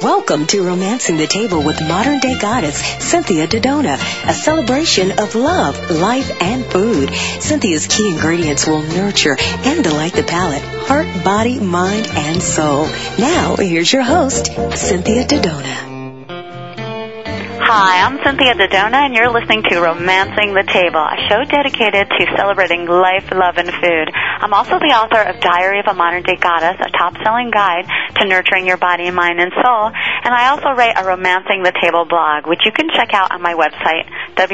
Welcome to Romancing the Table with modern-day goddess Cynthia Dodona, a celebration of love, life, and food. Cynthia's key ingredients will nurture and delight the palate, heart, body, mind, and soul. Now, here's your host, Cynthia Dodona. Hi, I'm Cynthia Dodona, and you're listening to Romancing the Table, a show dedicated to celebrating life, love, and food. I'm also the author of Diary of a Modern-Day Goddess, a top-selling guide to nurturing your body, mind, and soul. And I also write a Romancing the Table blog, which you can check out on my website,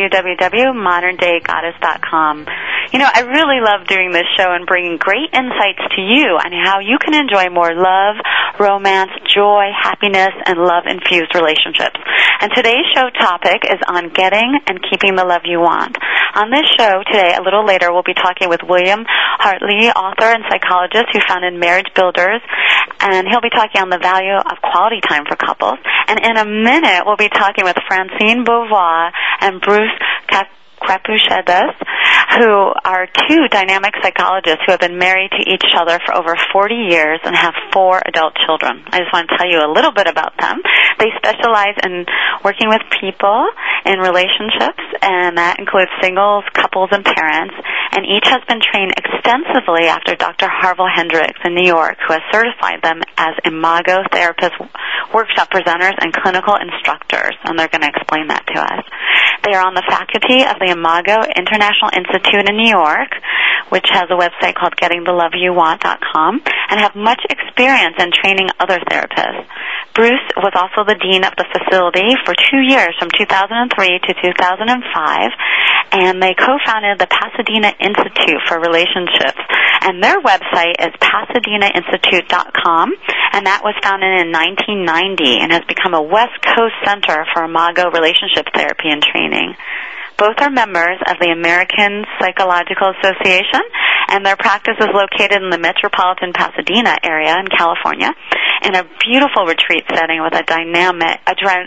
www.moderndaygoddess.com. You know, I really love doing this show and bringing great insights to you on how you can enjoy more love, romance, joy, happiness, and love-infused relationships. And today's show topic is on getting and keeping the love you want. On this show today, a little later, we'll be talking with William Hartley, author and psychologist who founded Marriage Builders, and he'll be talking on the value of quality time for couples. And in a minute, we'll be talking with Francine Beauvoir and Bruce Crapuchedes, who are two dynamic psychologists who have been married to each other for over 40 years and have 4 adult children. I just want to tell you a little bit about them. They specialize in working with people in relationships, and that includes singles, couples, and parents, and each has been trained extensively after Dr. Harville Hendricks in New York, who has certified them as Imago therapists, workshop presenters, and clinical instructors, and they're going to explain that to us. They are on the faculty of the Imago International Institute in New York, which has a website called gettingtheloveyouwant.com, and have much experience in training other therapists. Bruce was also the dean of the facility for 2 years, from 2003 to 2005, and they co-founded the Pasadena Institute for Relationships. And their website is PasadenaInstitute.com, and that was founded in 1990 and has become a West Coast center for Imago relationship therapy and training. Both are members of the American Psychological Association, and their practice is located in the metropolitan Pasadena area in California, in a beautiful retreat setting with a dramatic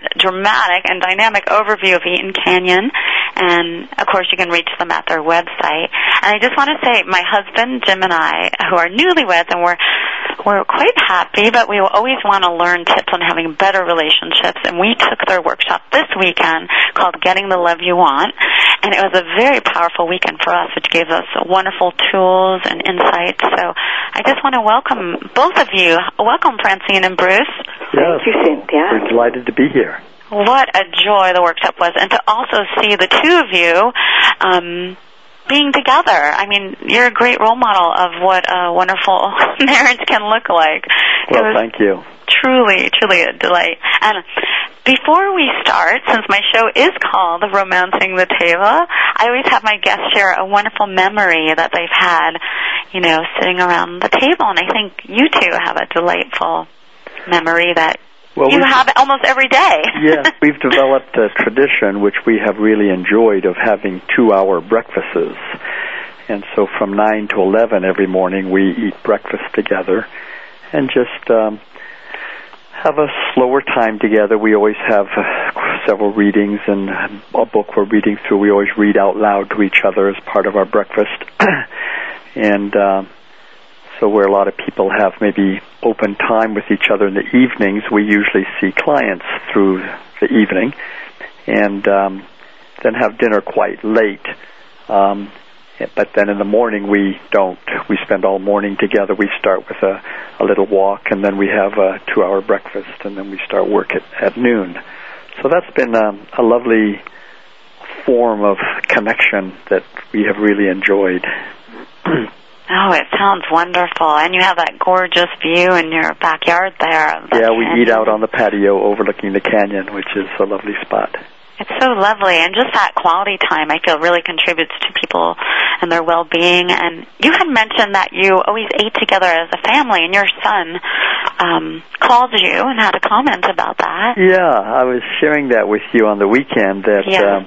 and dynamic overview of Eaton Canyon. And, of course, you can reach them at their website. And I just want to say, my husband, Jim, and I, who are newlyweds, and we're quite happy, but we will always want to learn tips on having better relationships. And we took their workshop this weekend called Getting the Love You Want. And it was a very powerful weekend for us, which gave us wonderful tools and insights. So I just want to welcome both of you. Welcome, Francine and Bruce. Yes. Thank you, Cynthia. We're delighted to be here. What a joy the workshop was, and to also see the two of you being together. I mean, you're a great role model of what a wonderful marriage can look like. Well, thank you. Truly, truly a delight. And before we start, since my show is called Romancing the Table, I always have my guests share a wonderful memory that they've had, you know, sitting around the table. And I think you two have a delightful memory that you have almost every day. Yes, we've developed a tradition which we have really enjoyed of having 2-hour breakfasts. And so from 9 to 11 every morning we eat breakfast together and just have a slower time together. We always have several readings and a book we're reading through. We always read out loud to each other as part of our breakfast. And so where a lot of people have maybe open time with each other in the evenings, we usually see clients through the evening and then have dinner quite late. But then in the morning we don't. We spend all morning together. We start with a little walk, and then we have a 2-hour breakfast, and then we start work at noon. So that's been a lovely form of connection that we have really enjoyed. Oh, it sounds wonderful. And you have that gorgeous view in your backyard there. Yeah, we eat out on the patio overlooking the canyon, which is a lovely spot. It's so lovely, and just that quality time, I feel, really contributes to people and their well-being. And you had mentioned that you always ate together as a family, and your son called you and had a comment about that. Yeah, I was sharing that with you on the weekend that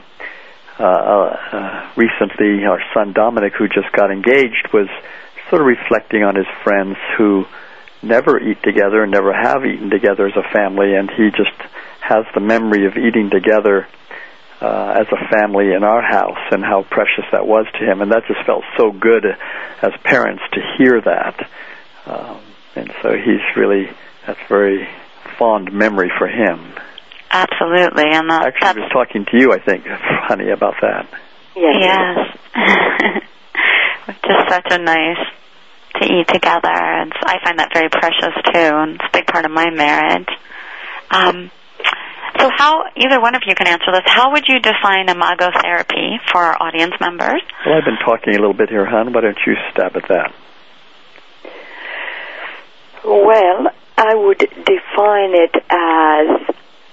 recently our son Dominic, who just got engaged, was sort of reflecting on his friends who never eat together and never have eaten together as a family, and he just has the memory of eating together as a family in our house and how precious that was to him. And that just felt so good as parents to hear that. And so that's very fond memory for him. Absolutely. And actually, I was talking to you, I think, honey, about that. Yes. Just such a nice to eat together. And I find that very precious, too, and it's a big part of my marriage. So how, either one of you can answer this, how would you define imago therapy for our audience members? Well, I've been talking a little bit here, hon. Why don't you stab at that? Well, I would define it as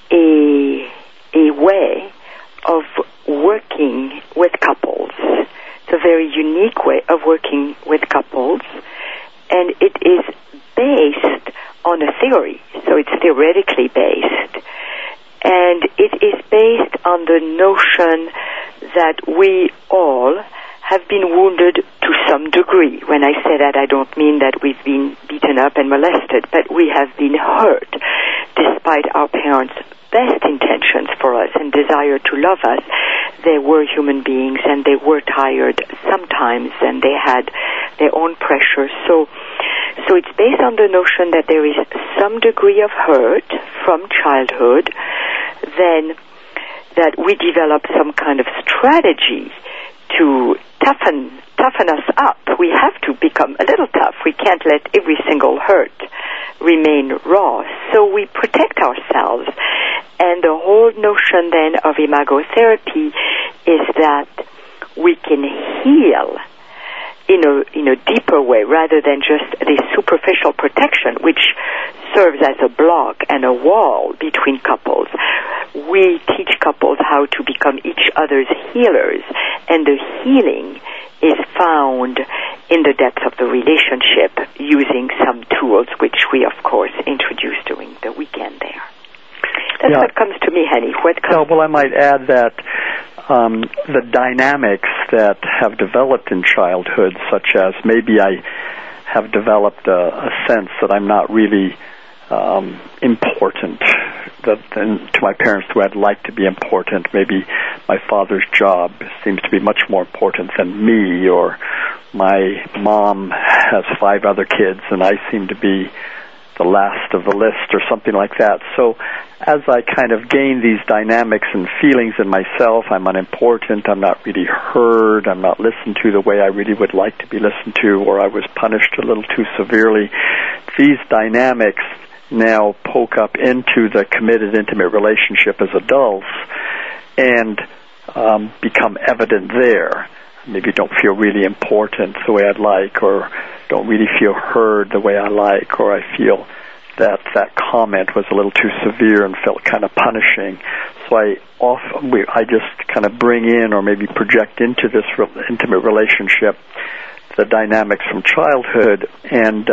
a way of working with couples. It's a very unique way of working with couples, and it is based on a theory, so it's theoretically based, and it is based on the notion that we all have been wounded to some degree. When I say that, I don't mean that we've been beaten up and molested, but we have been hurt despite our parents' best intentions for us and desire to love us. They were human beings, and they were tired sometimes, and they had their own pressure. So it's based on the notion that there is some degree of hurt from childhood, then that we develop some kind of strategy to toughen us up. We have to become a little tough. We can't let every single hurt remain raw. So we protect ourselves. And the whole notion then of imagotherapy is that we can heal in a deeper way rather than just the superficial protection which serves as a block and a wall between couples. We teach couples how to become each other's healers, and the healing is found in the depth of the relationship using some tools which we, of course, introduce during the weekend there. That's what comes to me, honey. Well, I might add that the dynamics that have developed in childhood, such as maybe I have developed a sense that I'm not really important to my parents, who I'd like to be important. Maybe my father's job seems to be much more important than me, or my mom has 5 other kids and I seem to be the last of the list or something like that. So as I kind of gain these dynamics and feelings in myself, I'm unimportant, I'm not really heard, I'm not listened to the way I really would like to be listened to, or I was punished a little too severely. These dynamics now poke up into the committed, intimate relationship as adults and become evident there. Maybe don't feel really important the way I'd like, or don't really feel heard the way I like, or I feel that comment was a little too severe and felt kind of punishing. So I just kind of bring in or maybe project into this intimate relationship the dynamics from childhood, and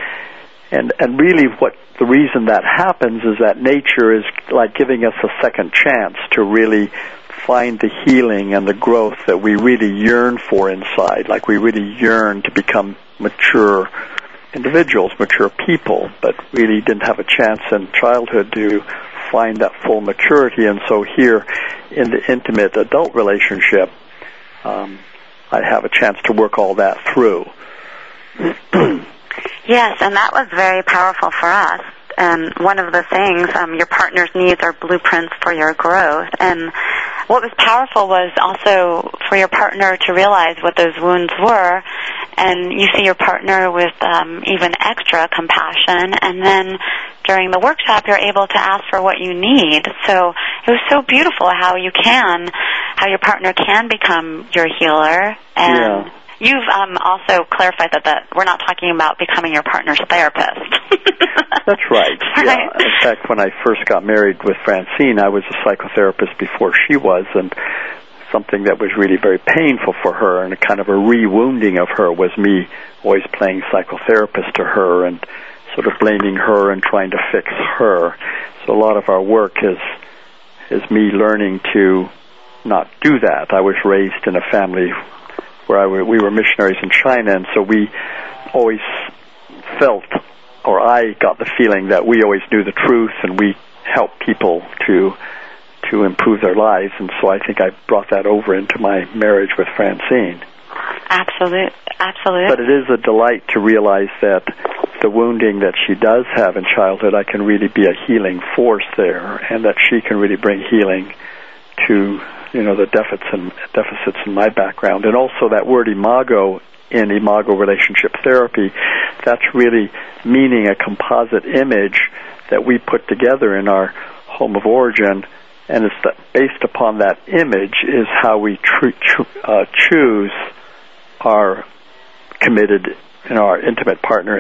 really what the reason that happens is that nature is like giving us a second chance to really find the healing and the growth that we really yearn for inside, like we really yearn to become mature individuals, mature people, but really didn't have a chance in childhood to find that full maturity. And so here in the intimate adult relationship, I have a chance to work all that through. Yes, and that was very powerful for us. And one of the things, your partner's needs are blueprints for your growth. And what was powerful was also for your partner to realize what those wounds were, and you see your partner with even extra compassion, and then during the workshop you're able to ask for what you need. So it was so beautiful how your partner can become your healer. And you've also clarified that we're not talking about becoming your partner's therapist. That's right. Yeah. In fact, when I first got married with Francine, I was a psychotherapist before she was, and something that was really very painful for her and a kind of a re-wounding of her was me always playing psychotherapist to her and sort of blaming her and trying to fix her. So a lot of our work is me learning to not do that. I was raised in a family where we were missionaries in China, and so we always felt, or I got the feeling that we always knew the truth and we helped people to improve their lives, and so I think I brought that over into my marriage with Francine. Absolutely. But it is a delight to realize that the wounding that she does have in childhood, I can really be a healing force there, and that she can really bring healing to, the deficits in my background. And also that word imago in imago relationship therapy, that's really meaning a composite image that we put together in our home of origin, and it's based upon that image is how we choose our committed, our intimate partner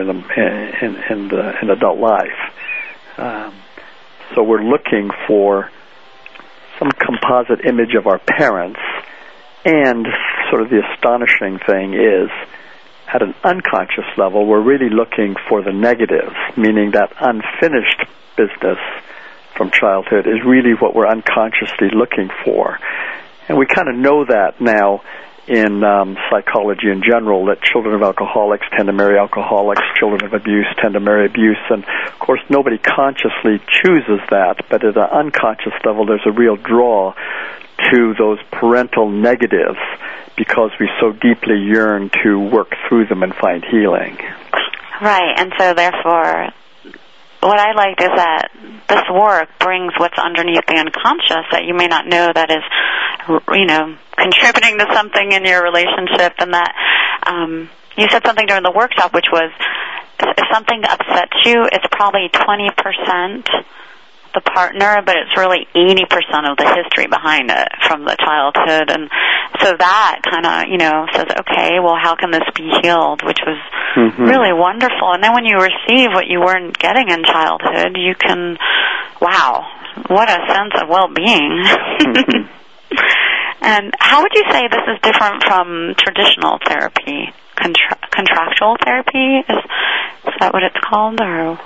in adult life. So we're looking for some composite image of our parents, and sort of the astonishing thing is, at an unconscious level, we're really looking for the negatives, meaning that unfinished business from childhood is really what we're unconsciously looking for. And we kind of know that now in psychology in general, that children of alcoholics tend to marry alcoholics, children of abuse tend to marry abuse, and of course nobody consciously chooses that, but at an unconscious level there's a real draw to those parental negatives because we so deeply yearn to work through them and find healing. Right, and so therefore what I liked is that this work brings what's underneath the unconscious that you may not know that is, contributing to something in your relationship, and that you said something during the workshop, which was if something upsets you, it's probably 20% the partner, but it's really 80% of the history behind it from the childhood. And so that kind of, says, okay, well, how can this be healed, which was really wonderful. And then when you receive what you weren't getting in childhood, you can, wow, what a sense of well-being. And how would you say this is different from traditional therapy? Contractual therapy? Is that what it's called? Or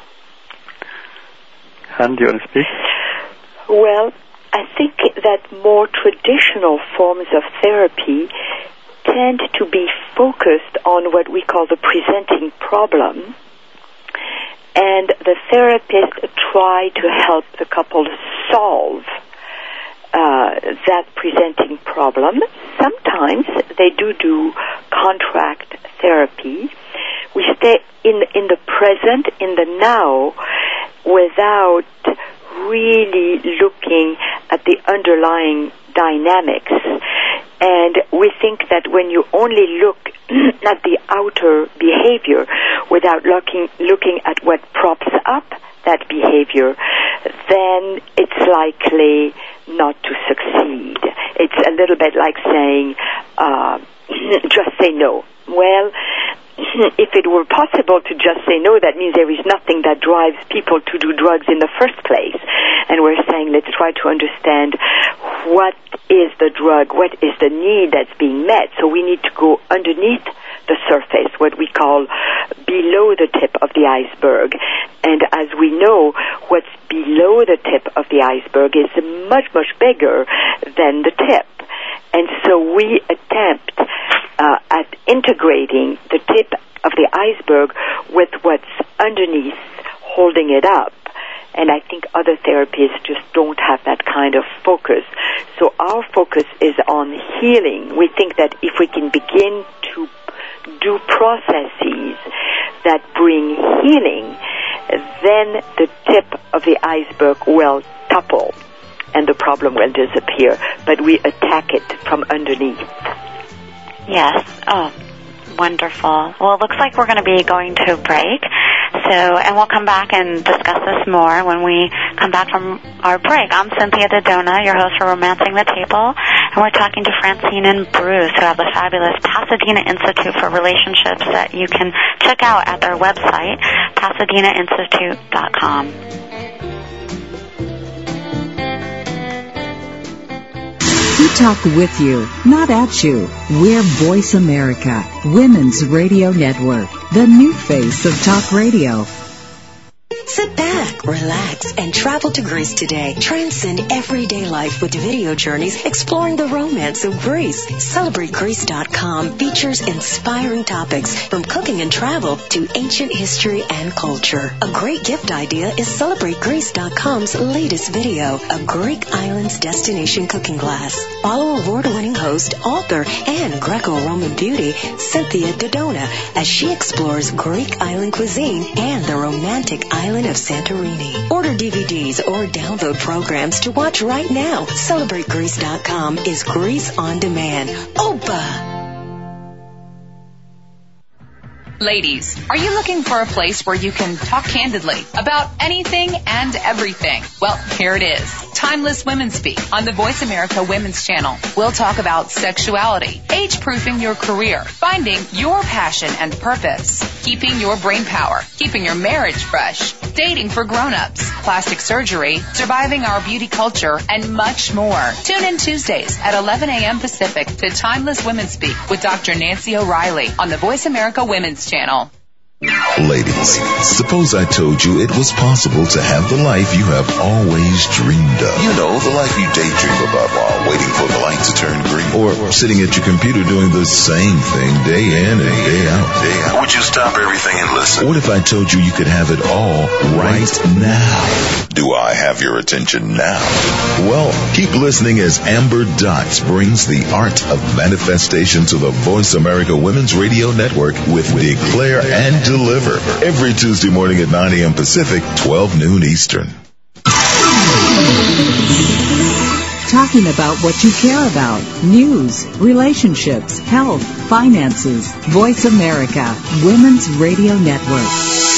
Han, do you want to speak? Well, I think that more traditional forms of therapy tend to be focused on what we call the presenting problem, and the therapist try to help the couple solve that presenting problem. Sometimes they do contract therapy. We stay in the present, in the now, without really looking at the underlying dynamics. And we think that when you only look at the outer behavior without looking at what props up that behavior, then it's likely not to succeed. It's a little bit like saying, just say no. Well, if it were possible to just say no, that means there is nothing that drives people to do drugs in the first place. And we're saying, let's try to understand what is the drug, what is the need that's being met. So we need to go underneath the surface, what we call below the tip of the iceberg. And as we know, what's below the tip of the iceberg is much, much bigger than the tip. And so we attempt at integrating the tip of the iceberg with what's underneath, holding it up. And I think other therapies just don't have that kind of focus. So our focus is on healing. We think that if we can begin to do processes that bring healing, then the tip of the iceberg will topple and the problem will disappear. But we attack it from underneath. Yes. Oh, wonderful. Well, it looks like we're going to be going to break. And we'll come back and discuss this more when we come back from our break. I'm Cynthia Dodona, your host for Romancing the Table, and we're talking to Francine and Bruce, who have the fabulous Pasadena Institute for Relationships that you can check out at their website, PasadenaInstitute.com. We talk with you, not at you. We're Voice America, Women's Radio Network, the new face of talk radio. Sit back, relax, and travel to Greece today. Transcend everyday life with video journeys exploring the romance of Greece. CelebrateGreece.com features inspiring topics from cooking and travel to ancient history and culture. A great gift idea is CelebrateGreece.com's latest video, a Greek Islands Destination Cooking Class. Follow award-winning host, author, and Greco-Roman beauty, Cynthia Dodona, as she explores Greek island cuisine and the romantic island of Santorini. Order DVDs or download programs to watch right now. CelebrateGreece.com is Greece on demand. Opa! Ladies, are you looking for a place where you can talk candidly about anything and everything? Well, here it is. Timeless Women Speak on the Voice America Women's Channel. We'll talk about sexuality, age-proofing your career, finding your passion and purpose, keeping your brain power, keeping your marriage fresh, dating for grown-ups, plastic surgery, surviving our beauty culture, and much more. Tune in Tuesdays at 11 a.m. Pacific to Timeless Women Speak with Dr. Nancy O'Reilly on the Voice America Women's Channel. Ladies, suppose I told you it was possible to have the life you have always dreamed of. You know, the life you daydream about while waiting for the light to turn green. Or sitting at your computer doing the same thing day in and day out. Would you stop everything and listen? What if I told you you could have it all right now? Do I have your attention now? Well, keep listening as Amber Dots brings the art of manifestation to the Voice America Women's Radio Network with Declare and Deliver every Tuesday morning at 9 a.m. Pacific, 12 noon Eastern. Talking about what you care about. News, relationships, health, finances. Voice America, Women's Radio Network.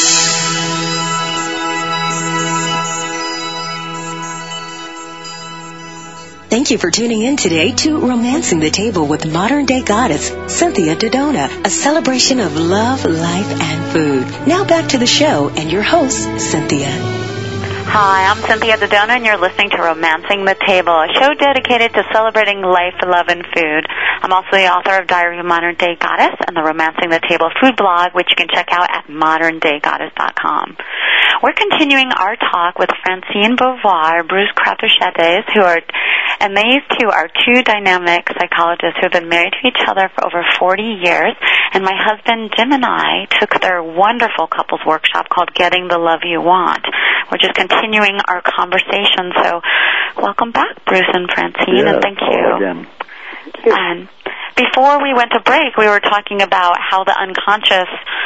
Thank you for tuning in today to Romancing the Table with modern-day goddess Cynthia Dodona, a celebration of love, life, and food. Now back to the show and your host, Cynthia. Hi, I'm Cynthia Dodona, and you're listening to Romancing the Table, a show dedicated to celebrating life, love, and food. I'm also the author of Diary of a Modern Day Goddess and the Romancing the Table food blog, which you can check out at moderndaygoddess.com. We're continuing our talk with Francine Beauvoir, Bruce Crowther-Chates, and these two are two dynamic psychologists who have been married to each other for over 40 years. And my husband, Jim, and I took their wonderful couples workshop called Getting the Love You Want. We're just continuing our conversation. So welcome back, Bruce and Francine, and thank you. Again. And before we went to break, we were talking about how the unconscious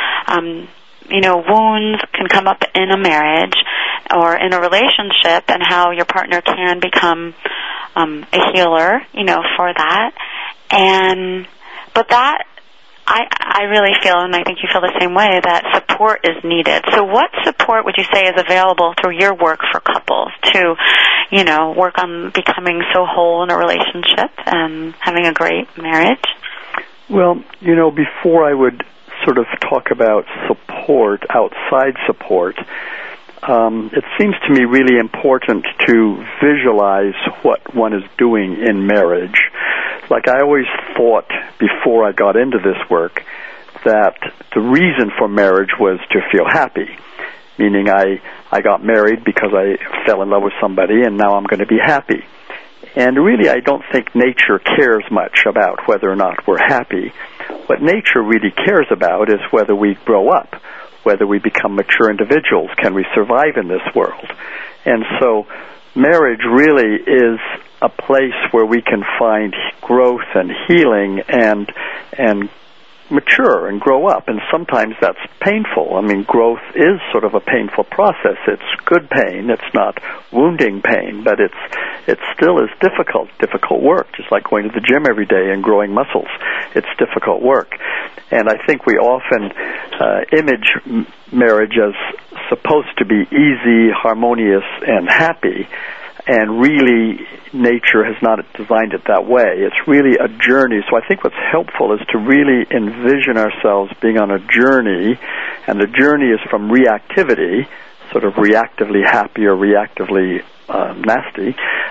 wounds can come up in a marriage or in a relationship, and how your partner can become a healer, for that. But that, I really feel, and I think you feel the same way, that support is needed. So what support would you say is available through your work for couples to, work on becoming so whole in a relationship and having a great marriage? Well, before I would sort of talk about support, outside support, it seems to me really important to visualize what one is doing in marriage. Like I always thought before I got into this work that the reason for marriage was to feel happy, meaning I got married because I fell in love with somebody and now I'm going to be happy. And really I don't think nature cares much about whether or not we're happy. What nature really cares about is whether we grow up, whether we become mature individuals, can we survive in this world. And so marriage really is a place where we can find growth and healing and mature and grow up, and sometimes that's painful. I mean, growth is sort of a painful process. It's good pain. It's not wounding pain, but it still is difficult work, just like going to the gym every day and growing muscles. It's difficult work. And I think we often image marriage as supposed to be easy, harmonious, and happy. And really, nature has not designed it that way. It's really a journey. So I think what's helpful is to really envision ourselves being on a journey, and the journey is from reactivity, sort of reactively happy or reactively nasty,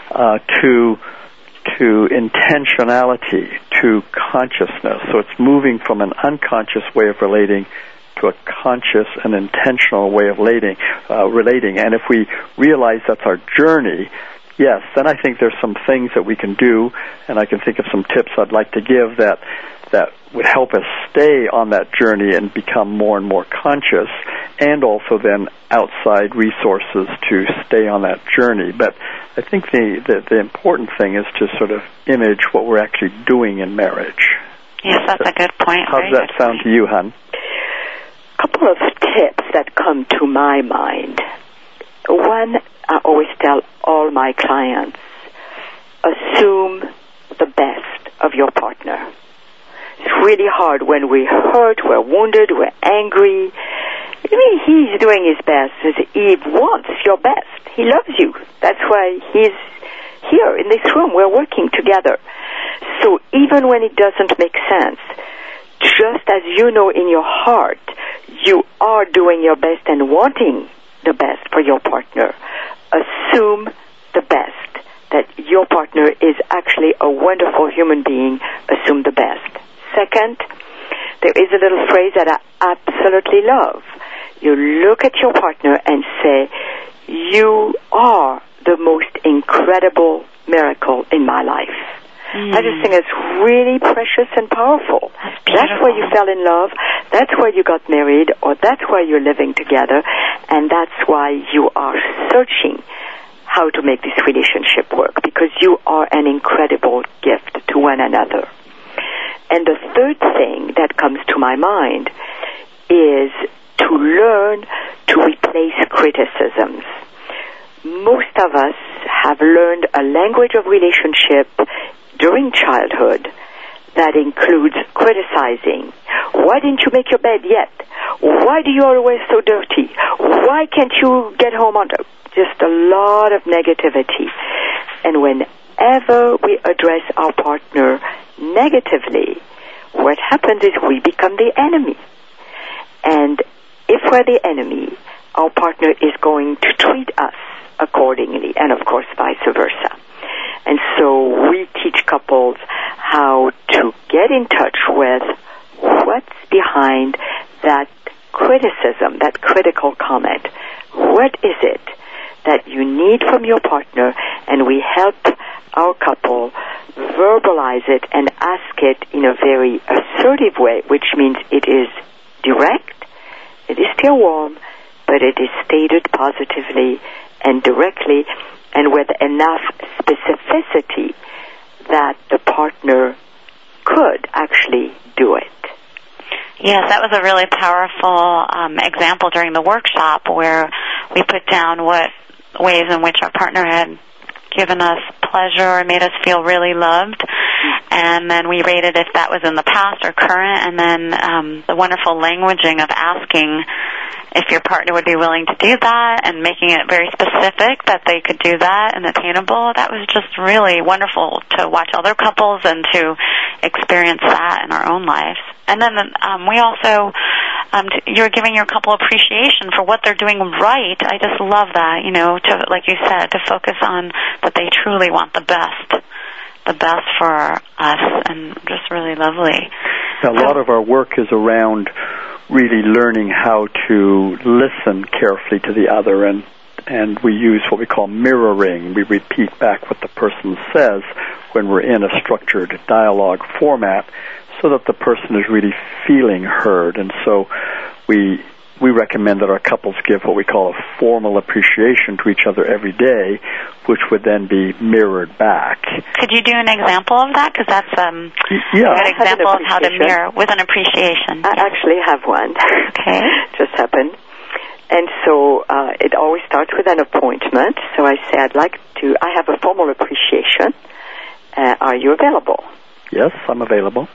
to intentionality, to consciousness. So it's moving from an unconscious way of relating to a conscious and intentional way of relating. And if we realize that's our journey, yes, then I think there's some things that we can do, and I can think of some tips I'd like to give that would help us stay on that journey and become more and more conscious, and also then outside resources to stay on that journey. But I think the important thing is to sort of image what we're actually doing in marriage. Yes, that's a good point. How does that sound to you, hon? A couple of tips that come to my mind. One, I always tell all my clients, assume the best of your partner. It's really hard when we're hurt, we're wounded, we're angry. I mean, he's doing his best. He wants your best. He loves you. That's why he's here in this room. We're working together. So even when it doesn't make sense, just as you know in your heart, you are doing your best and wanting the best for your partner. Assume the best, that your partner is actually a wonderful human being. Assume the best. Second, there is a little phrase that I absolutely love. You look at your partner and say, you are the most incredible miracle in my life. I just think it's really precious and powerful. That's where you fell in love, that's where you got married, or that's where you're living together, and that's why you are searching how to make this relationship work, because you are an incredible gift to one another. And the third thing that comes to my mind is to learn to replace criticisms. Most of us have learned a language of relationship during childhood that includes criticizing. Why didn't you make your bed yet? Why do you always so dirty? Why can't you get home on time? Just a lot of negativity. And whenever we address our partner negatively, what happens is we become the enemy. And if we're the enemy, our partner is going to treat us accordingly, and of course vice versa. And so we teach couples how to get in touch with what's behind that criticism, that critical comment. What is it that you need from your partner? And we help our couple verbalize it and ask it in a very assertive way, which means it is direct, it is still warm, but it is stated positively and directly, and with enough specificity that the partner could actually do it. Yes, that was a really powerful example during the workshop where we put down what ways in which our partner had given us pleasure or made us feel really loved, and then we rated if that was in the past or current, and then the wonderful languaging of asking if your partner would be willing to do that and making it very specific that they could do that and attainable. That was just really wonderful to watch other couples and to experience that in our own lives. And then we also, you're giving your couple appreciation for what they're doing right. I just love that, to, like you said, to focus on that they truly want the best for us, and just really lovely. A lot of our work is around really learning how to listen carefully to the other, and we use what we call mirroring. We repeat back what the person says when we're in a structured dialogue format so that the person is really feeling heard. And so we recommend that our couples give what we call a formal appreciation to each other every day, which would then be mirrored back. Could you do an example of that? Because that's a good example of how to mirror with an appreciation. I actually have one. Okay. Just happened. And so it always starts with an appointment. So I say, I have a formal appreciation. Are you available? Yes, I'm available.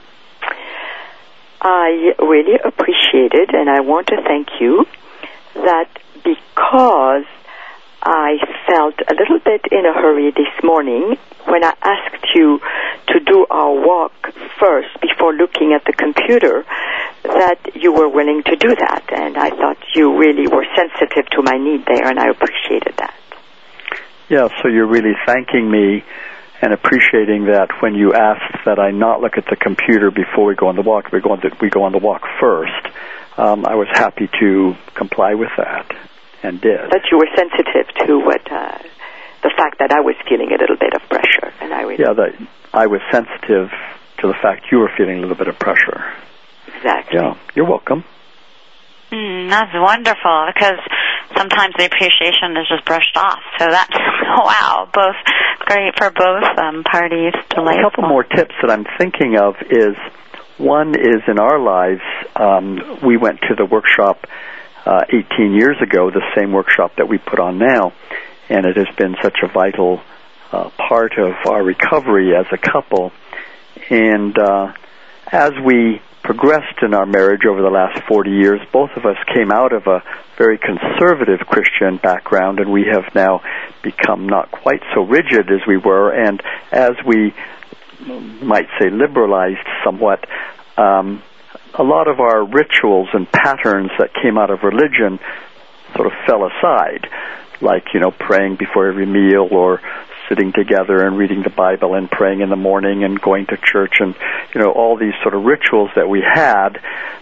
I really appreciate it, and I want to thank you that because I felt a little bit in a hurry this morning when I asked you to do our walk first before looking at the computer, that you were willing to do that, and I thought you really were sensitive to my need there, and I appreciated that. Yeah, so you're really thanking me and appreciating that when you asked that I not look at the computer before we go on the walk, we go on the walk first. I was happy to comply with that, and did. That you were sensitive to what the fact that I was feeling a little bit of pressure, and I was that I was sensitive to the fact you were feeling a little bit of pressure. Exactly. Yeah, you're welcome. That's wonderful, because sometimes the appreciation is just brushed off. So that's, wow, both great for both parties. Delightful. A couple more tips that I'm thinking of is, one is in our lives, we went to the workshop 18 years ago, the same workshop that we put on now, and it has been such a vital part of our recovery as a couple. And as we progressed in our marriage over the last 40 years, both of us came out of a very conservative Christian background, and we have now become not quite so rigid as we were, and as we might say liberalized somewhat, a lot of our rituals and patterns that came out of religion sort of fell aside, like, praying before every meal, or sitting together and reading the Bible and praying in the morning and going to church, and all these sort of rituals that we had,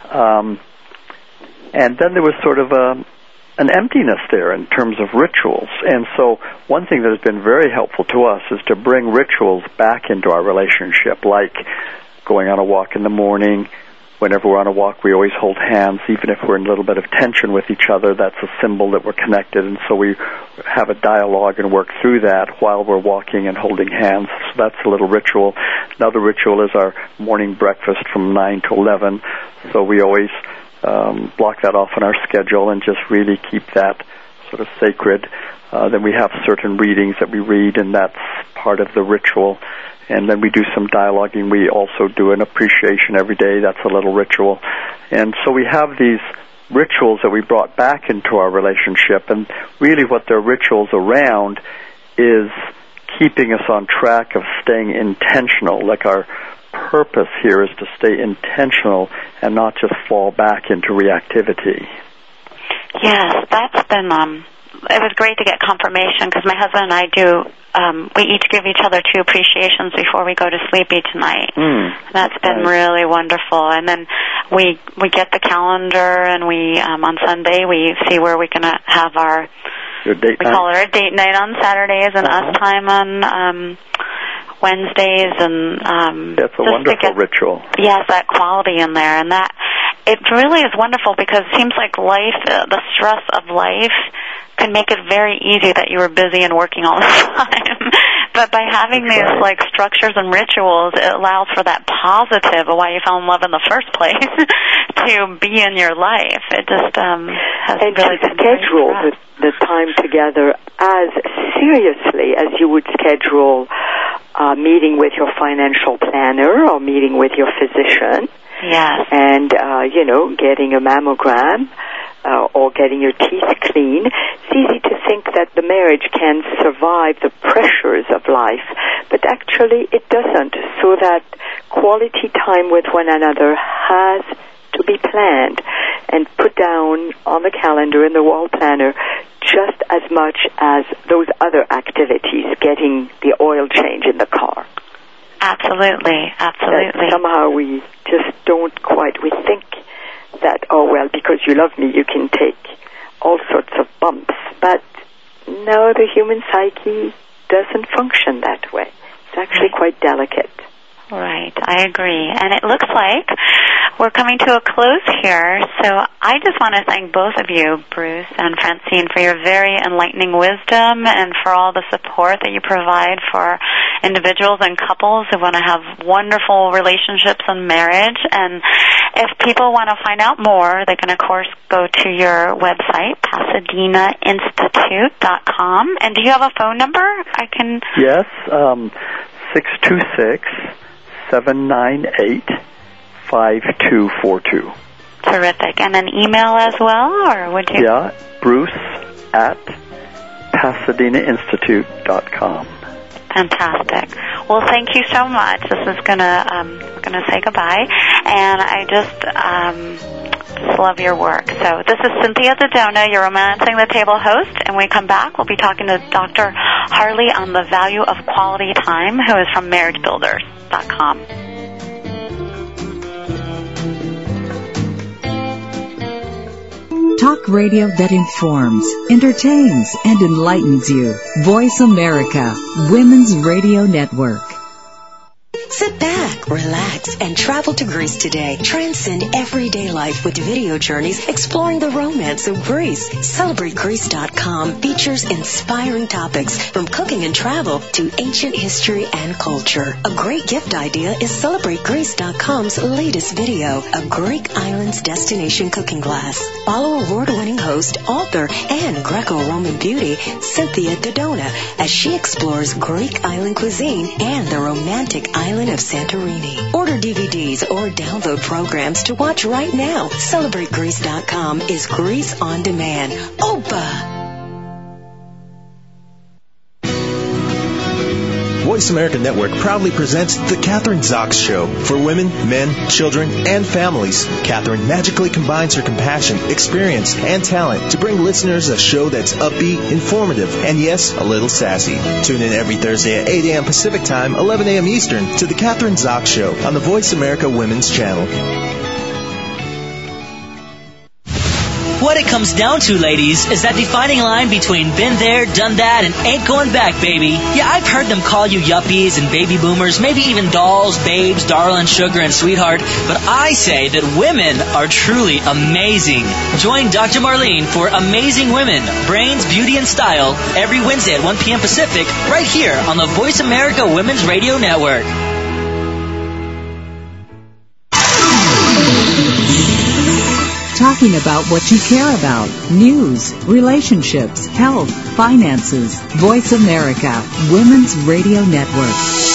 and then there was sort of an emptiness there in terms of rituals. And so one thing that has been very helpful to us is to bring rituals back into our relationship, like going on a walk in the morning. Whenever we're on a walk, we always hold hands, even if we're in a little bit of tension with each other. That's a symbol that we're connected, and so we have a dialogue and work through that while we're walking and holding hands. So that's a little ritual. Another ritual is our morning breakfast from 9 to 11, so we always block that off in our schedule and just really keep that sort of sacred. Then we have certain readings that we read, and that's part of the ritual. And then we do some dialoguing. We also do an appreciation every day. That's a little ritual. And so we have these rituals that we brought back into our relationship. And really what they're rituals around is keeping us on track of staying intentional. Like our purpose here is to stay intentional and not just fall back into reactivity. Yes, that's been... it was great to get confirmation, because my husband and I do, we each give each other 2 appreciations before we go to sleep each night. That's been really wonderful. And then we get the calendar, and we, on Sunday, we see where we're going to have our, call it our date night on Saturdays, and us time on Wednesdays, and it's a wonderful ritual. Yes, that quality in there, and that, it really is wonderful, because it seems like life, the stress of life, can make it very easy that you were busy and working all the time. But by having these like structures and rituals, it allows for that positive of why you fell in love in the first place to be in your life. It just has and really to schedule the time together as seriously as you would schedule meeting with your financial planner or meeting with your physician. Yes. And getting a mammogram. Or getting your teeth clean. It's easy to think that the marriage can survive the pressures of life, but actually it doesn't. So that quality time with one another has to be planned and put down on the calendar in the wall planner just as much as those other activities, getting the oil change in the car. Absolutely, absolutely. Somehow we just don't quite, we think that, because you love me, you can take all sorts of bumps. But no, the human psyche doesn't function that way. It's actually quite delicate. Right, I agree. And it looks like we're coming to a close here, so I just want to thank both of you, Bruce and Francine, for your very enlightening wisdom and for all the support that you provide for individuals and couples who want to have wonderful relationships and marriage. And if people want to find out more, they can, of course, go to your website, PasadenaInstitute.com. And do you have a phone number? Yes, 626-798-5242. Terrific. And an email as well, or would you? Yeah, Bruce@PasadenaInstitute.com. Fantastic. Well, thank you so much. This is we're gonna say goodbye, and I just love your work. So this is Cynthia Dodona, your Romancing the Table host, and when we come back, we'll be talking to Dr. Harley on the value of quality time, who is from MarriageBuilders.com. Talk radio that informs, entertains, and enlightens you. Voice America, Women's Radio Network. Sit back, relax, and travel to Greece today. Transcend everyday life with video journeys exploring the romance of Greece. CelebrateGreece.com features inspiring topics from cooking and travel to ancient history and culture. A great gift idea is CelebrateGreece.com's latest video, a Greek Islands Destination Cooking Class. Follow award-winning host, author, and Greco-Roman beauty, Cynthia Dodona, as she explores Greek island cuisine and the romantic island of Santorini. Order DVDs or download programs to watch right now. CelebrateGreece.com is Greece on demand. Opa! Voice America Network proudly presents The Catherine Zox Show for women, men, children, and families. Catherine magically combines her compassion, experience, and talent to bring listeners a show that's upbeat, informative, and yes, a little sassy. Tune in every Thursday at 8 a.m. Pacific Time, 11 a.m. Eastern to The Catherine Zox Show on the Voice America Women's Channel. What it comes down to, ladies, is that defining line between been there, done that, and ain't going back, baby. Yeah, I've heard them call you yuppies and baby boomers, maybe even dolls, babes, darling, sugar, and sweetheart, but I say that women are truly amazing. Join Dr. Marlene for Amazing Women, Brains, Beauty, and Style every Wednesday at 1 p.m. Pacific, right here on the Voice America Women's Radio Network. Talking about what you care about. News, relationships, health, finances. Voice America, Women's Radio Network.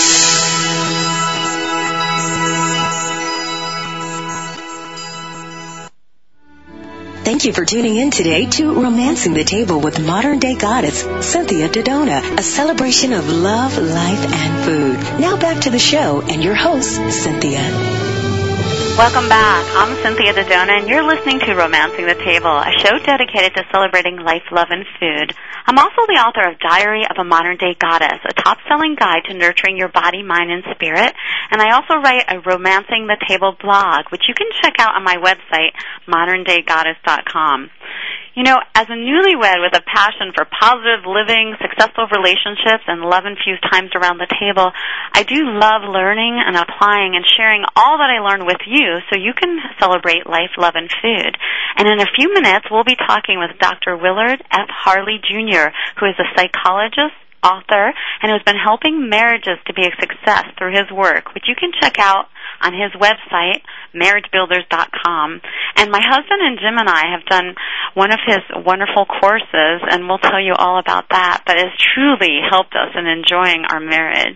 Thank you for tuning in today to Romancing the Table with modern-day goddess Cynthia Dodona, a celebration of love, life, and food. Now back to the show and your host, Cynthia. Welcome back. I'm Cynthia Dodona, and you're listening to Romancing the Table, a show dedicated to celebrating life, love, and food. I'm also the author of Diary of a Modern-Day Goddess, a top-selling guide to nurturing your body, mind, and spirit. And I also write a Romancing the Table blog, which you can check out on my website, moderndaygoddess.com. You know, as a newlywed with a passion for positive living, successful relationships, and love-infused times around the table, I do love learning and applying and sharing all that I learned with you so you can celebrate life, love, and food. And in a few minutes, we'll be talking with Dr. Willard F. Harley, Jr., who is a psychologist, author, and who has been helping marriages to be a success through his work, which you can check out on his website, marriagebuilders.com. And my husband and Jim and I have done one of his wonderful courses, and we'll tell you all about that, but it's truly helped us in enjoying our marriage.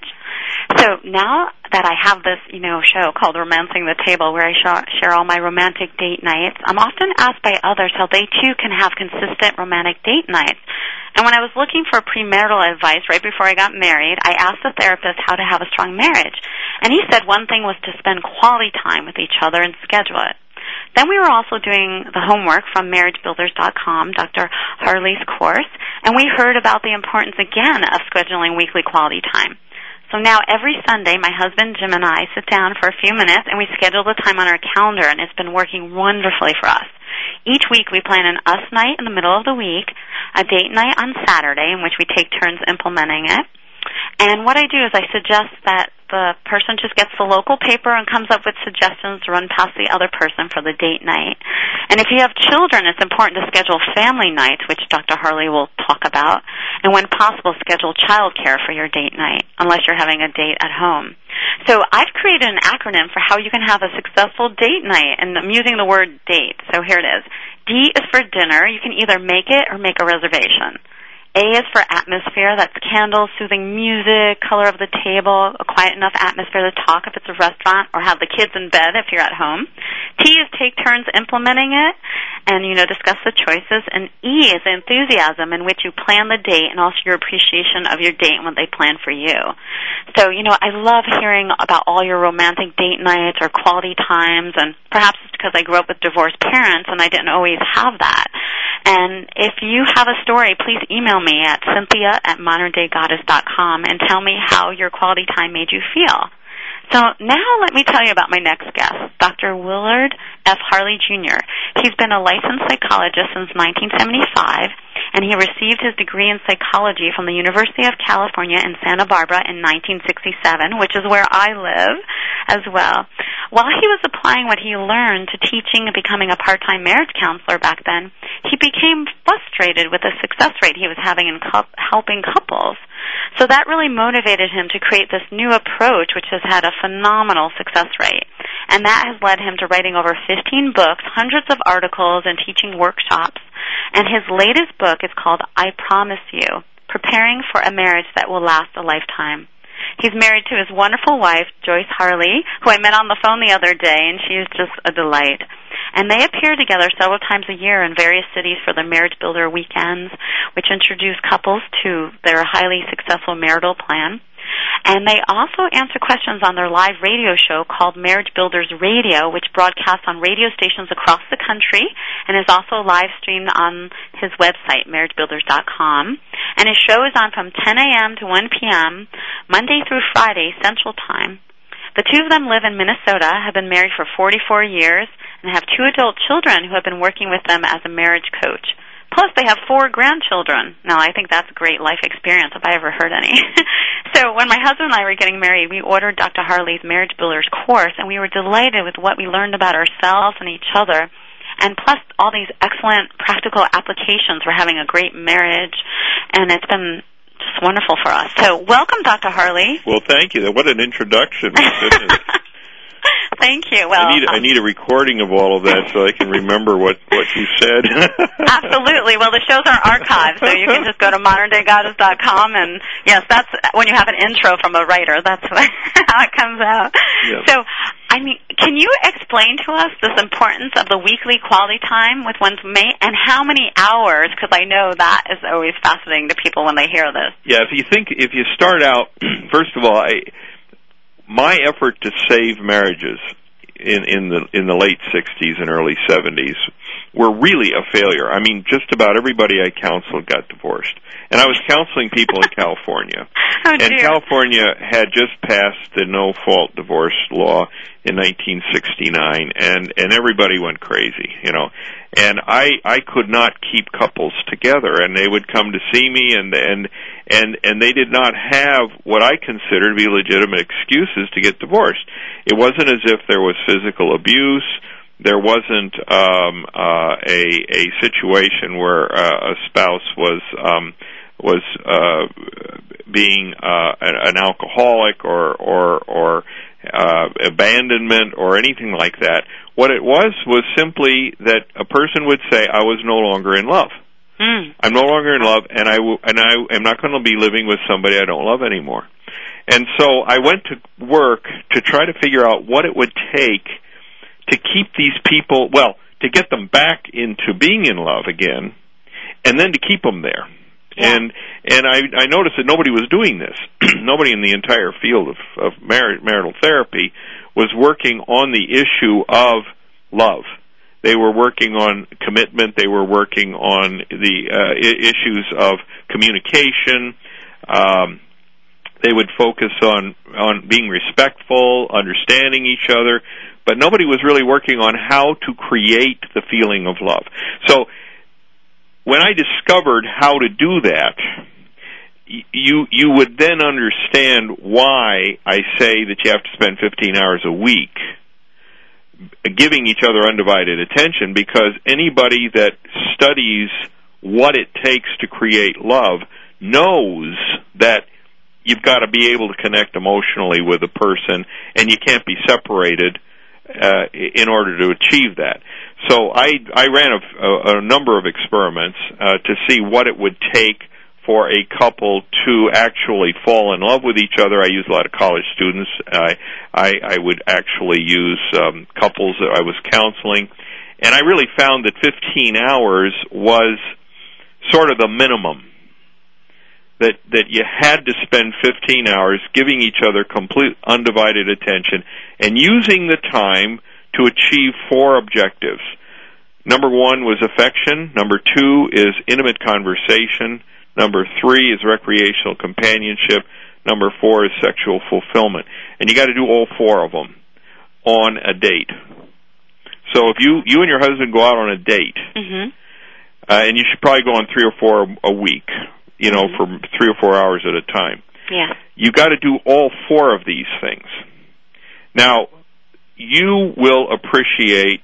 So now that I have this, show called Romancing the Table, where I share all my romantic date nights, I'm often asked by others how they too can have consistent romantic date nights. And when I was looking for premarital advice right before I got married, I asked the therapist how to have a strong marriage. And he said one thing was to spend quality time with each other and schedule it. Then we were also doing the homework from marriagebuilders.com, Dr. Harley's course, and we heard about the importance again of scheduling weekly quality time. So now every Sunday, my husband, Jim, and I sit down for a few minutes, and we schedule the time on our calendar, and it's been working wonderfully for us. Each week we plan an us night in the middle of the week, a date night on Saturday in which we take turns implementing it. And what I do is I suggest that the person just gets the local paper and comes up with suggestions to run past the other person for the date night. And if you have children, it's important to schedule family nights, which Dr. Harley will talk about, and when possible, schedule child care for your date night, unless you're having a date at home. So I've created an acronym for how you can have a successful date night, and I'm using the word date. So here it is. D is for dinner. You can either make it or make a reservation. A is for atmosphere. That's candles, soothing music, color of the table, a quiet enough atmosphere to talk if it's a restaurant, or have the kids in bed if you're at home. T is take turns implementing it and, discuss the choices. And E is enthusiasm, in which you plan the date and also your appreciation of your date and what they plan for you. So, I love hearing about all your romantic date nights or quality times, and perhaps it's because I grew up with divorced parents and I didn't always have that. And if you have a story, please email me at Cynthia@moderndaygoddess.com and tell me how your quality time made you feel. So now let me tell you about my next guest, Dr. Willard F. Harley, Jr. He's been a licensed psychologist since 1975, and he received his degree in psychology from the University of California in Santa Barbara in 1967, which is where I live as well. While he was applying what he learned to teaching and becoming a part-time marriage counselor back then, he became frustrated with the success rate he was having in helping couples. So that really motivated him to create this new approach, which has had a phenomenal success rate. And that has led him to writing over 15 books, hundreds of articles, and teaching workshops. And his latest book is called I Promise You, Preparing for a Marriage That Will Last a Lifetime. He's married to his wonderful wife, Joyce Harley, who I met on the phone the other day, and she is just a delight. And they appear together several times a year in various cities for their Marriage Builder weekends, which introduce couples to their highly successful marital plan. And they also answer questions on their live radio show called Marriage Builders Radio, which broadcasts on radio stations across the country and is also live streamed on his website, marriagebuilders.com. And his show is on from 10 a.m. to 1 p.m., Monday through Friday, Central Time. The two of them live in Minnesota, have been married for 44 years, and have 2 adult children who have been working with them as a marriage coach. Plus, they have 4 grandchildren. Now, I think that's a great life experience if I ever heard any. So when my husband and I were getting married, we ordered Dr. Harley's Marriage Builders course, and we were delighted with what we learned about ourselves and each other, and plus all these excellent practical applications for having a great marriage, and it's been just wonderful for us. So welcome, Dr. Harley. Well, thank you. What an introduction. Thank you. Well, I need a recording of all of that so I can remember what you said. Absolutely. Well, the shows are archived, so you can just go to modernDayGoddess.com, and yes, that's when you have an intro from a writer. That's how it comes out. Yes. So, I mean, can you explain to us this importance of the weekly quality time with one's mate, and how many hours? Because I know that is always fascinating to people when they hear this. Yeah, if you start out, first of all, my effort to save marriages in the late 60s and early 70s were really a failure. I mean, just about everybody I counseled got divorced. And I was counseling people in California. Oh, dear. And California had just passed the no-fault divorce law in 1969, and everybody went crazy, you know. And I could not keep couples together, and they would come to see me, and they did not have what I consider to be legitimate excuses to get divorced. It wasn't as if there was physical abuse. There wasn't a situation where a spouse was being an alcoholic or abandonment or anything like that. What it was simply that a person would say, I was no longer in love. I'm no longer in love, and I am not going to be living with somebody I don't love anymore. And so I went to work to try to figure out what it would take to keep these people, well, to get them back into being in love again, and then to keep them there. Yeah. And I noticed that nobody was doing this. Nobody in the entire field of marital therapy was working on the issue of love. They were working on commitment. They were working on the issues of communication. They would focus on being respectful, understanding each other, but nobody was really working on how to create the feeling of love. So when I discovered how to do that, you would then understand why I say that you have to spend 15 hours a week giving each other undivided attention, because anybody that studies what it takes to create love knows that you've got to be able to connect emotionally with a person, and you can't be separated in order to achieve that. So I ran a number of experiments to see what it would take for a couple to actually fall in love with each other. I used a lot of college students. I would actually use couples that I was counseling, and I really found that 15 hours was sort of the minimum. That you had to spend 15 hours giving each other complete undivided attention and using the time to achieve 4 objectives. Number 1 was affection. Number 2 is intimate conversation. Number 3 is recreational companionship. number 4 is sexual fulfillment. And you got to do all 4 of them on a date. So if you and your husband go out on a date, and you should probably go on 3 or 4 a week, you know, for 3 or 4 hours at a time. Yeah. You got to do all 4 of these things. Now, you will appreciate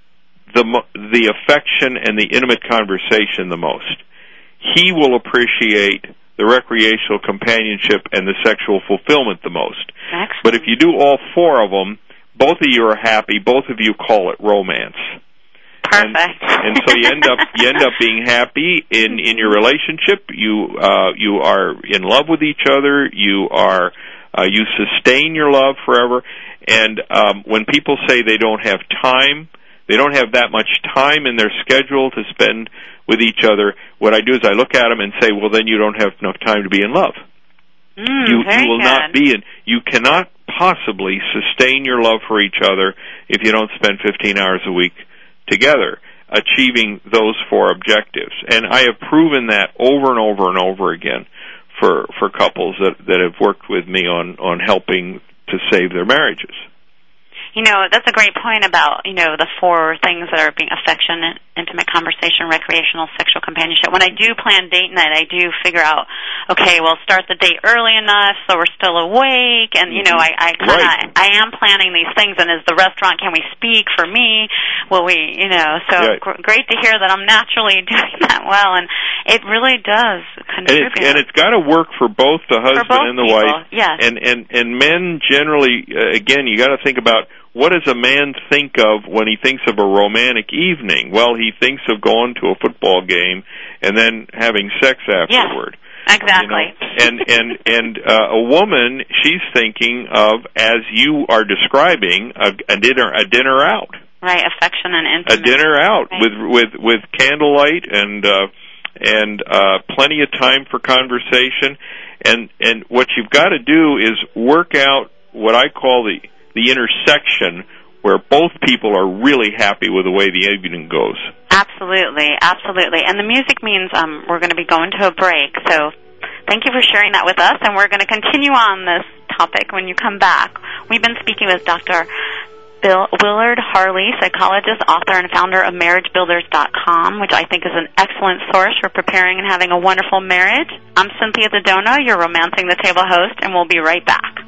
the affection and the intimate conversation the most. He will appreciate the recreational companionship and the sexual fulfillment the most. Excellent. But if you do all 4 of them, both of you are happy. Both of you call it romance. Perfect. And so you end up being happy in your relationship. You are in love with each other. You sustain your love forever. And when people say they don't have time, they don't have that much time in their schedule to spend with each other, what I do is I look at them and say, well, then you don't have enough time to be in love. You will not be in. You cannot possibly sustain your love for each other if you don't spend 15 hours a week together achieving those 4 objectives. And I have proven that over and over and over again for couples that have worked with me on helping to save their marriages. You know, that's a great point about, you know, the 4 things that are being affection, intimate conversation, recreational, sexual companionship. When I do plan date night, I do figure out, okay, well, start the date early enough so we're still awake, and, you know, I am planning these things, and is the restaurant, can we speak for me? Will we, you know, so great to hear that I'm naturally doing that well, and it really does contribute. And it's got to work for both the husband and the wife. Yes. And men generally, again, you got to think about, what does a man think of when he thinks of a romantic evening? Well, he thinks of going to a football game and then having sex afterward. Yes, exactly. You know? And a woman, she's thinking of, as you are describing, a dinner out. Right, affection and intimacy. A dinner out with candlelight and plenty of time for conversation. And what you've got to do is work out what I call the intersection where both people are really happy with the way the evening goes. Absolutely, absolutely. And the music means we're going to be going to a break. So thank you for sharing that with us, and we're going to continue on this topic when you come back. We've been speaking with Dr. Willard Harley, psychologist, author, and founder of MarriageBuilders.com, which I think is an excellent source for preparing and having a wonderful marriage. I'm Cynthia Dodona, your Romancing the Table host, and we'll be right back.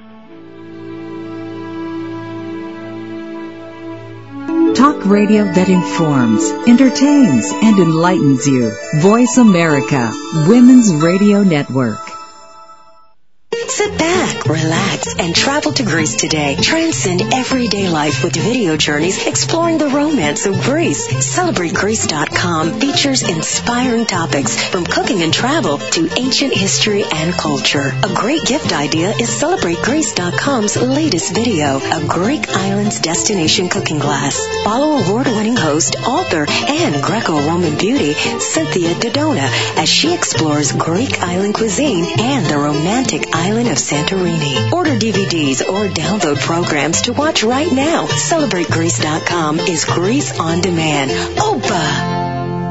Talk radio that informs, entertains, and enlightens you. Voice America, Women's Radio Network. Sit back, relax, and travel to Greece today. Transcend everyday life with video journeys exploring the romance of Greece. CelebrateGreece.com features inspiring topics from cooking and travel to ancient history and culture. A great gift idea is CelebrateGreece.com's latest video, a Greek Islands Destination Cooking Class. Follow award-winning host, author, and Greco-Roman beauty, Cynthia Dodona, as she explores Greek island cuisine and the romantic island of Santorini. Order DVDs or download programs to watch right now. CelebrateGreece.com is Greece on demand. Opa!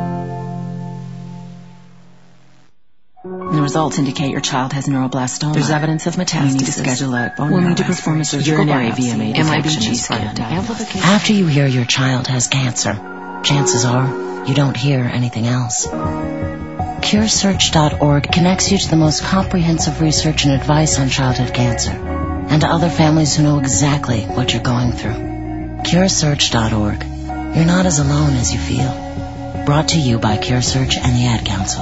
The results indicate your child has neuroblastoma. There's evidence of metastasis. We need to schedule a bone We'll need to perform a surgical biopsy, MIBG scan. After you hear your child has cancer, chances are you don't hear anything else. CureSearch.org connects you to the most comprehensive research and advice on childhood cancer and to other families who know exactly what you're going through. CureSearch.org. You're not as alone as you feel. Brought to you by CureSearch and the Ad Council.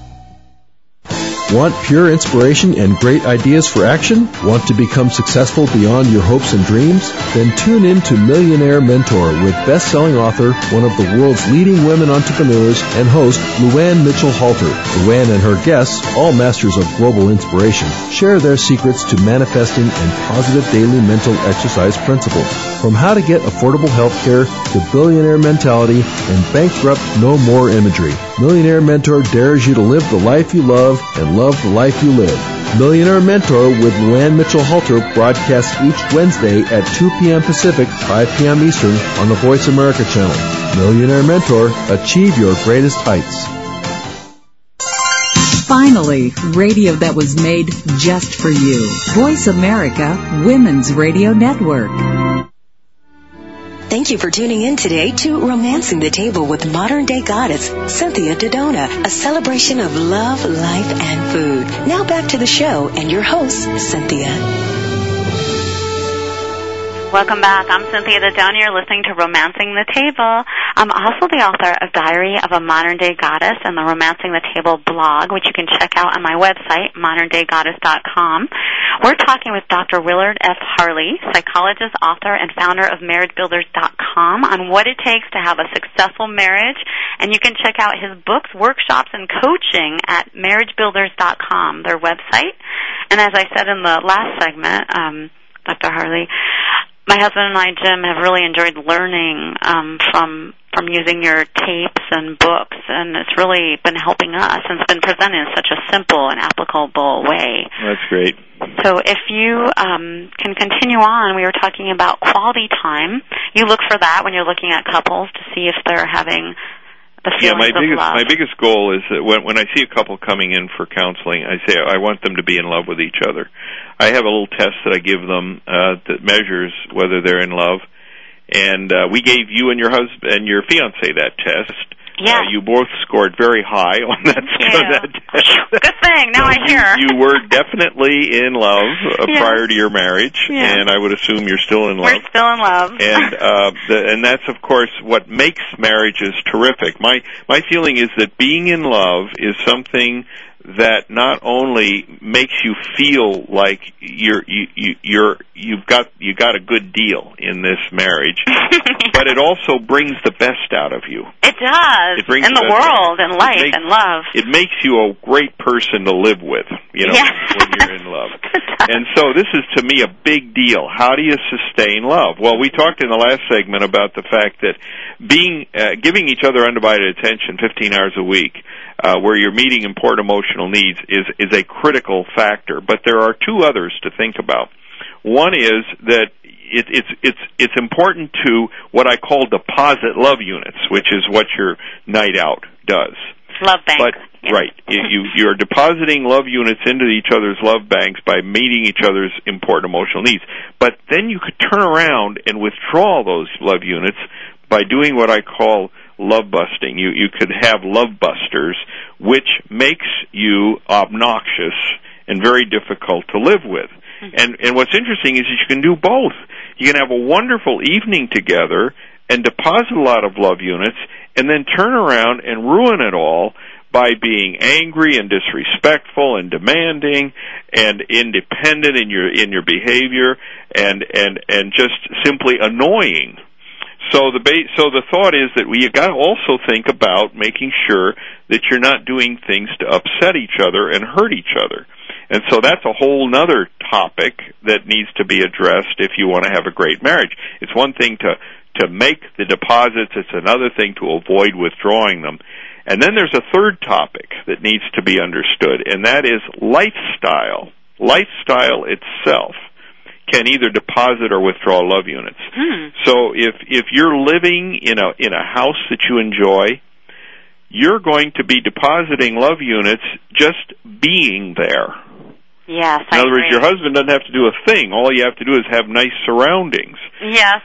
Want pure inspiration and great ideas for action? Want to become successful beyond your hopes and dreams? Then tune in to Millionaire Mentor with best-selling author, one of the world's leading women entrepreneurs, and host Luann Mitchell-Halter. Luann and her guests, all masters of global inspiration, share their secrets to manifesting and positive daily mental exercise principles. From how to get affordable health care to billionaire mentality and bankrupt no more imagery, Millionaire Mentor dares you to live the life you love and love the life you live. Millionaire Mentor with Luann Mitchell-Halter broadcasts each Wednesday at 2 p.m. Pacific, 5 p.m. Eastern on the Voice America channel. Millionaire Mentor, achieve your greatest heights. Finally, radio that was made just for you. Voice America Women's Radio Network. Thank you for tuning in today to Romancing the Table with modern-day goddess Cynthia Dodona, a celebration of love, life, and food. Now back to the show and your host, Cynthia. Welcome back. I'm Cynthia Dodona. You're listening to Romancing the Table. I'm also the author of Diary of a Modern-Day Goddess and the Romancing the Table blog, which you can check out on my website, moderndaygoddess.com. We're talking with Dr. Willard F. Harley, psychologist, author, and founder of MarriageBuilders.com, on what it takes to have a successful marriage. And you can check out his books, workshops, and coaching at MarriageBuilders.com, their website. And as I said in the last segment, Dr. Harley, my husband and I, Jim, have really enjoyed learning from using your tapes and books, and it's really been helping us, and it's been presented in such a simple and applicable way. That's great. So if you can continue on, we were talking about quality time. You look for that when you're looking at couples to see if they're having the feelings of love. My biggest goal is that when I see a couple coming in for counseling, I say I want them to be in love with each other. I have a little test that I give them that measures whether they're in love, and we gave you and your husband and your fiancé that test. Yeah. You both scored very high on that test. Good thing. Now I hear. You were definitely in love prior to your marriage, and I would assume you're still in love. We're still in love. And that's, of course, what makes marriages terrific. My feeling is that being in love is something that not only makes you feel like you've got a good deal in this marriage, but it also brings the best out of you. It does. It brings in the world and life and love. It makes you a great person to live with, when you're in love. And so this is, to me, a big deal. How do you sustain love? Well, we talked in the last segment about the fact that giving each other undivided attention 15 hours a week, where you're meeting important emotional needs, is a critical factor. But there are two others to think about. One is that it's important to what I call deposit love units, which is what your night out does. Love bank. Right. You're depositing love units into each other's love banks by meeting each other's important emotional needs. But then you could turn around and withdraw those love units by doing what I call love busting. You could have love busters, which makes you obnoxious and very difficult to live with. And what's interesting is that you can do both. You can have a wonderful evening together and deposit a lot of love units, and then turn around and ruin it all by being angry and disrespectful and demanding and independent in your behavior and just simply annoying. So the thought is that we got to also think about making sure that you're not doing things to upset each other and hurt each other. And so that's a whole other topic that needs to be addressed if you want to have a great marriage. It's one thing to make the deposits. It's another thing to avoid withdrawing them. And then there's a third topic that needs to be understood, and that is lifestyle. Lifestyle itself can either deposit or withdraw love units. So if you're living in a house that you enjoy, you're going to be depositing love units just being there. Yes, in other words, your husband doesn't have to do a thing. All you have to do is have nice surroundings. Yes.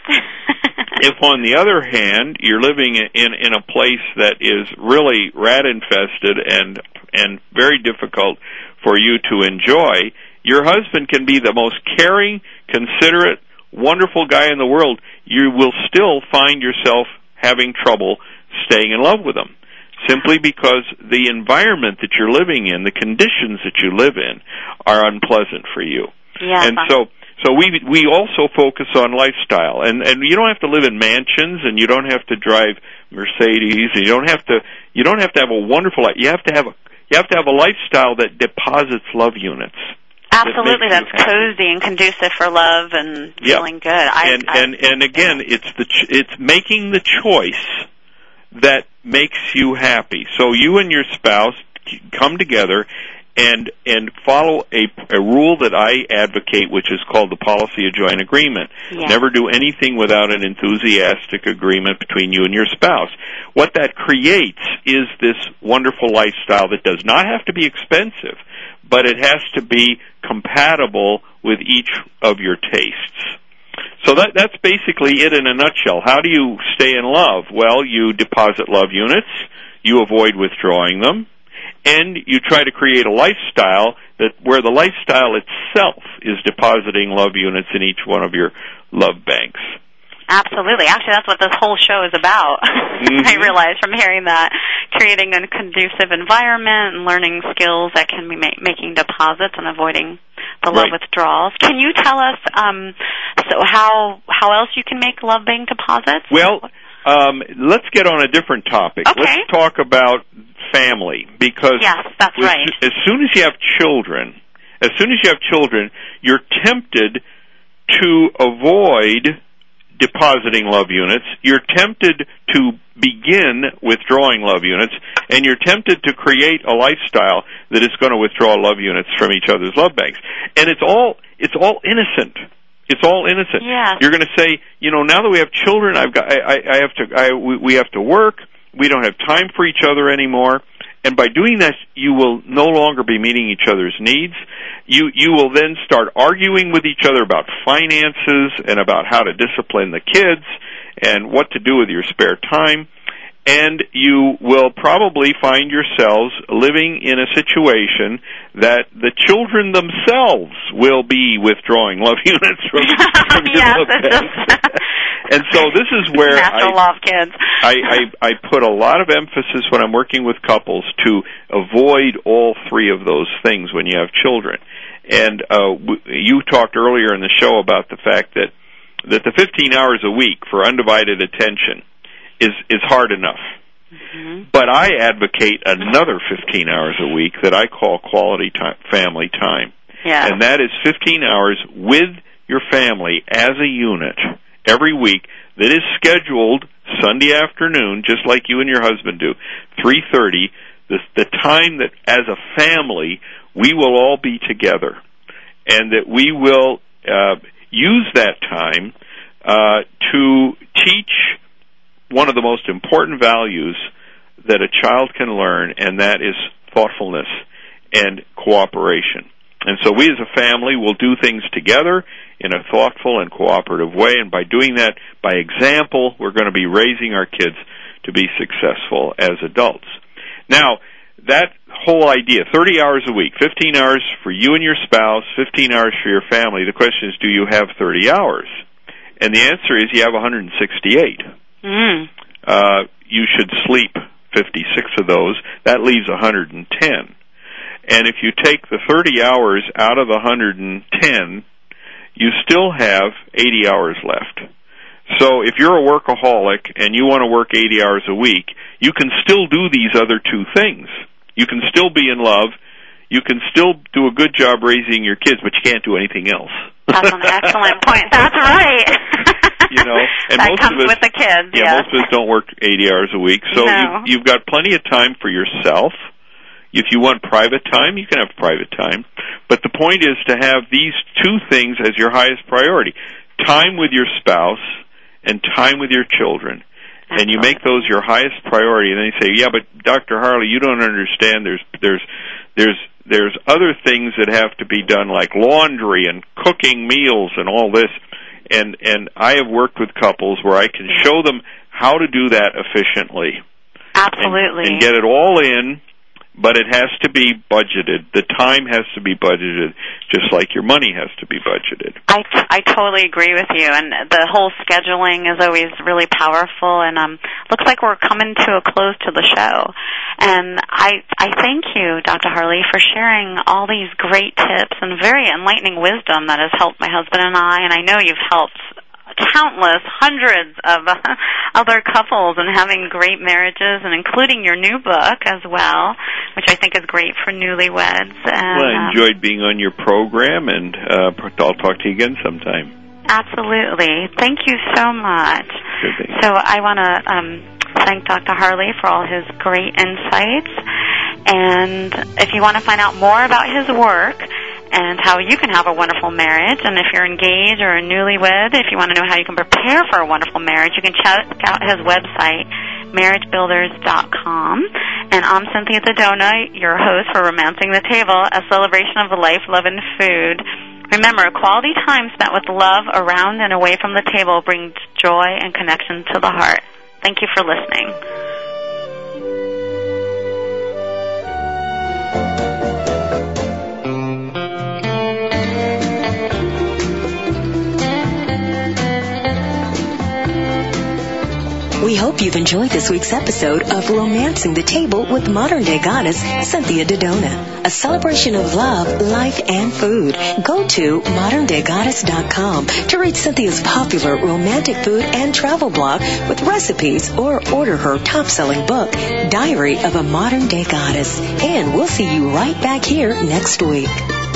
If, on the other hand, you're living in a place that is really rat-infested and very difficult for you to enjoy, your husband can be the most caring, considerate, wonderful guy in the world. You will still find yourself having trouble staying in love with him, simply because the environment that you're living in, the conditions that you live in, are unpleasant for you. Yeah. And so we also focus on lifestyle, and you don't have to live in mansions, and you don't have to drive Mercedes, and you don't have to have a wonderful life. You have to have a lifestyle that deposits love units. Absolutely, that's cozy and conducive for love and feeling good. And again, it's making the choice that makes you happy. So you and your spouse come together and follow a rule that I advocate, which is called the policy of joint agreement. Yeah. Never do anything without an enthusiastic agreement between you and your spouse. What that creates is this wonderful lifestyle that does not have to be expensive, but it has to be compatible with each of your tastes. So that's basically it in a nutshell. How do you stay in love? Well, you deposit love units, you avoid withdrawing them, and you try to create a lifestyle where the lifestyle itself is depositing love units in each one of your love banks. Absolutely. Actually, that's what this whole show is about. Mm-hmm. I realize from hearing that, creating a conducive environment and learning skills that can be making deposits and avoiding the love withdrawals. Can you tell us so how else you can make love bank deposits? Well, let's get on a different topic. Okay. Let's talk about family, because yes, that's right. As soon as you have children, you're tempted to avoid depositing love units. You're tempted to begin withdrawing love units, and you're tempted to create a lifestyle that is going to withdraw love units from each other's love banks. And it's all innocent. It's all innocent. Yes. You're going to say, now that we have children, we have to work. We don't have time for each other anymore. And by doing that, you will no longer be meeting each other's needs. You will then start arguing with each other about finances and about how to discipline the kids and what to do with your spare time. And you will probably find yourselves living in a situation that the children themselves will be withdrawing love units from your love banks. And so this is where natural love kids. I put a lot of emphasis when I'm working with couples to avoid all three of those things when you have children. And you talked earlier in the show about the fact that the 15 hours a week for undivided attention is hard enough. Mm-hmm. But I advocate another 15 hours a week that I call quality time, family time. Yeah. And that is 15 hours with your family as a unit every week that is scheduled Sunday afternoon, just like you and your husband do, 3:30, the time that as a family we will all be together, and that we will use that time to teach one of the most important values that a child can learn, and that is thoughtfulness and cooperation. And so we as a family will do things together in a thoughtful and cooperative way, and by doing that, by example, we're going to be raising our kids to be successful as adults. Now, that whole idea, 30 hours a week, 15 hours for you and your spouse, 15 hours for your family, the question is, do you have 30 hours? And the answer is you have 168. You should sleep 56 of those. That leaves 110. And if you take the 30 hours out of the 110, you still have 80 hours left. So if you're a workaholic and you want to work 80 hours a week, you can still do these other two things. You can still be in love. You can still do a good job raising your kids, but you can't do anything else. That's an excellent point. That's right. And that most comes of us, with the kids. Yeah, yes. most of us don't work 80 hours a week, so no. you've got plenty of time for yourself. If you want private time, you can have private time. But the point is to have these two things as your highest priority: time with your spouse and time with your children. Absolutely. And you make those your highest priority. And then you say, "Yeah, but Dr. Harley, you don't understand. There's other things that have to be done, like laundry and cooking meals and all this." And I have worked with couples where I can show them how to do that efficiently. Absolutely. And get it all in, but it has to be budgeted. The time has to be budgeted, just like your money has to be budgeted. I totally agree with you, and the whole scheduling is always really powerful, and looks like we're coming to a close to the show. And I thank you, Dr. Harley, for sharing all these great tips and very enlightening wisdom that has helped my husband and I know you've helped countless, hundreds of other couples and having great marriages, and including your new book as well, which I think is great for newlyweds. And, I enjoyed being on your program, and I'll talk to you again sometime. Absolutely. Thank you so much. Good thing. So I want to thank Dr. Harley for all his great insights. And if you want to find out more about his work and how you can have a wonderful marriage, and if you're engaged or newlywed, if you want to know how you can prepare for a wonderful marriage, you can check out his website, marriagebuilders.com. And I'm Cynthia Dodona, your host for Romancing the Table, a celebration of life, love, and food. Remember, quality time spent with love around and away from the table brings joy and connection to the heart. Thank you for listening. We hope you've enjoyed this week's episode of Romancing the Table with modern-day goddess Cynthia Dodona, a celebration of love, life, and food. Go to moderndaygoddess.com to read Cynthia's popular romantic food and travel blog with recipes, or order her top-selling book, Diary of a Modern-Day Goddess. And we'll see you right back here next week.